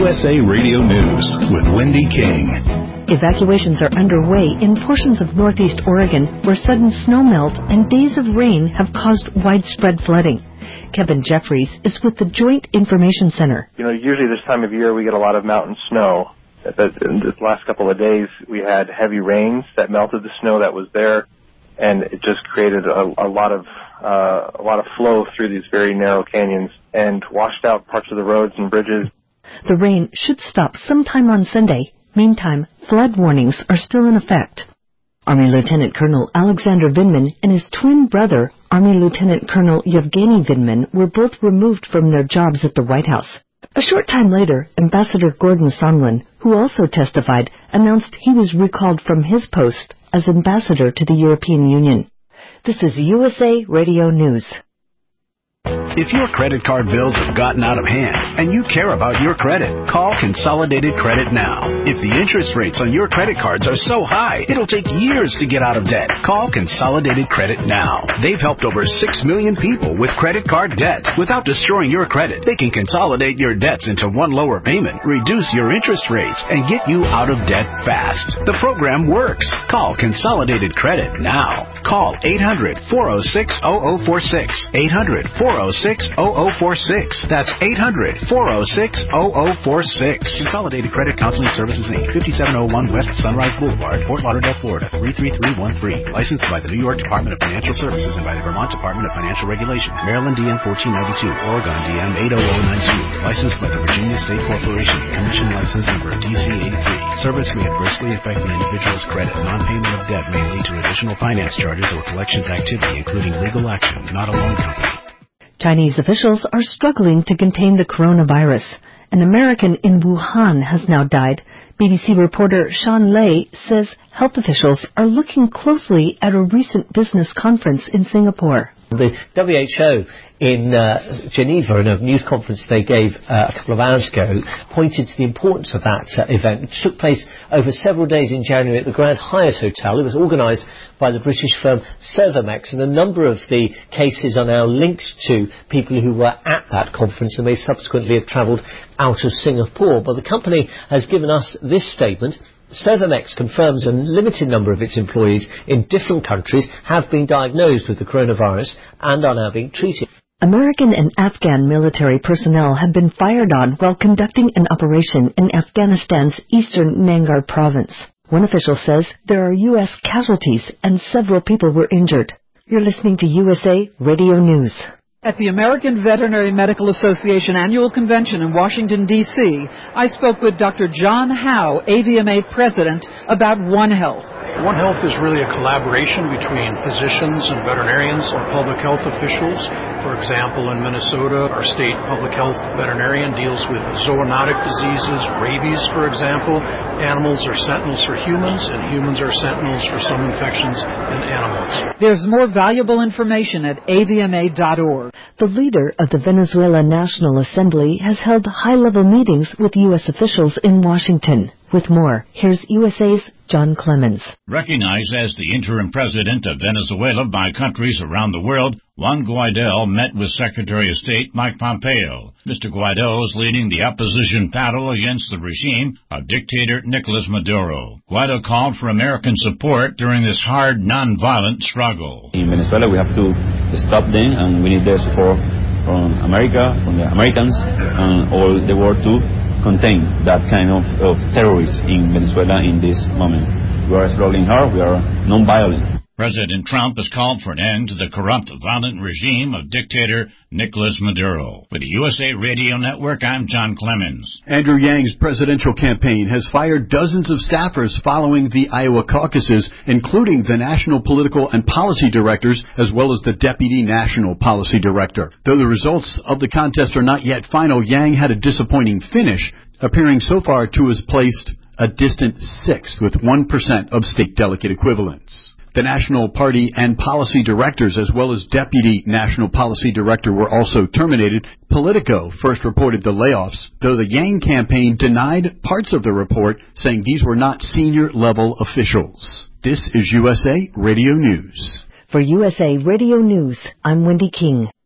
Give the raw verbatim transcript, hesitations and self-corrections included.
S A Radio News with Wendy King. Evacuations are underway in portions of northeast Oregon where sudden snowmelt and days of rain have caused widespread flooding. Kevin Jeffries is with the Joint Information Center. You know, usually this time of year we get a lot of mountain snow. But in the last couple of days we had heavy rains that melted the snow that was there, and it just created a, a lot of uh, a lot of flow through these very narrow canyons and washed out parts of the roads and bridges. The rain should stop sometime on Sunday. Meantime, flood warnings are still in effect. Army Lieutenant Colonel Alexander Vindman and his twin brother, Army Lieutenant Colonel Yevgeny Vindman, were both removed from their jobs at the White House. A short time later, Ambassador Gordon Sondland, who also testified, announced he was recalled from his post as ambassador to the European Union. This is U S A Radio News. If your credit card bills have gotten out of hand and you care about your credit, call Consolidated Credit now. If the interest rates on your credit cards are so high, it'll take years to get out of debt. Call Consolidated Credit now. They've helped over six million people with credit card debt. Without destroying your credit, they can consolidate your debts into one lower payment, reduce your interest rates, and get you out of debt fast. The program works. Call Consolidated Credit now. Call eight hundred, four oh six, oh oh four six. eight hundred, four oh six, oh oh four six. That's eight hundred, four oh six, oh oh four six. Consolidated Credit Counseling Services, Incorporated, fifty-seven oh one West Sunrise Boulevard, Fort Lauderdale, Florida, three three three one three. Licensed by the New York Department of Financial Services and by the Vermont Department of Financial Regulation. Maryland D M fourteen ninety-two, Oregon D M eight oh oh nine two. Licensed by the Virginia State Corporation. Commission license number D C eighty-three. Service may adversely affect the individual's credit. Non-payment of debt may lead to additional finance charges or collections activity, including legal action, not a loan company. Chinese officials are struggling to contain the coronavirus. An American in Wuhan has now died. B B C reporter Sean Lay says health officials are looking closely at a recent business conference in Singapore. The W H O in uh, Geneva, in a news conference they gave uh, a couple of hours ago, pointed to the importance of that uh, event, which took place over several days in January at the Grand Hyatt Hotel. It was organised by the British firm Servomex, and a number of the cases are now linked to people who were at that conference and may subsequently have travelled out of Singapore. But the company has given us this statement. Servomex confirms a limited number of its employees in different countries have been diagnosed with the coronavirus and are now being treated. American and Afghan military personnel have been fired on while conducting an operation in Afghanistan's eastern Nangarhar province. One official says there are U S casualties and several people were injured. You're listening to U S A Radio News. At the American Veterinary Medical Association Annual Convention in Washington, D C, I spoke with Doctor John Howe, A V M A President, about One Health. One Health is really a collaboration between physicians and veterinarians or public health officials. For example, in Minnesota, our state public health veterinarian deals with zoonotic diseases, rabies, for example. Animals are sentinels for humans, and humans are sentinels for some infections in animals. There's more valuable information at A V M A dot org. The leader of the Venezuela National Assembly has held high-level meetings with U S officials in Washington. With more, here's U S A's John Clemens. Recognized as the interim president of Venezuela by countries around the world, Juan Guaidó met with Secretary of State Mike Pompeo. Mister Guaidó is leading the opposition battle against the regime of dictator Nicolas Maduro. Guaidó called for American support during this hard, non-violent struggle. In Venezuela, we have to stop them, and we need their support from America, from the Americans, and all the world too. Contain that kind of, of terrorists in Venezuela in this moment. We are struggling hard. We are non-violent. President Trump has called for an end to the corrupt, violent regime of dictator Nicolas Maduro. With the U S A Radio Network, I'm John Clemens. Andrew Yang's presidential campaign has fired dozens of staffers following the Iowa caucuses, including the national political and policy directors, as well as the deputy national policy director. Though the results of the contest are not yet final, Yang had a disappointing finish, appearing so far to have placed a distant sixth with one percent of state delegate equivalents. The National Party and policy directors, as well as Deputy National Policy Director, were also terminated. Politico first reported the layoffs, though the Yang campaign denied parts of the report, saying these were not senior-level officials. This is U S A Radio News. For U S A Radio News, I'm Wendy King.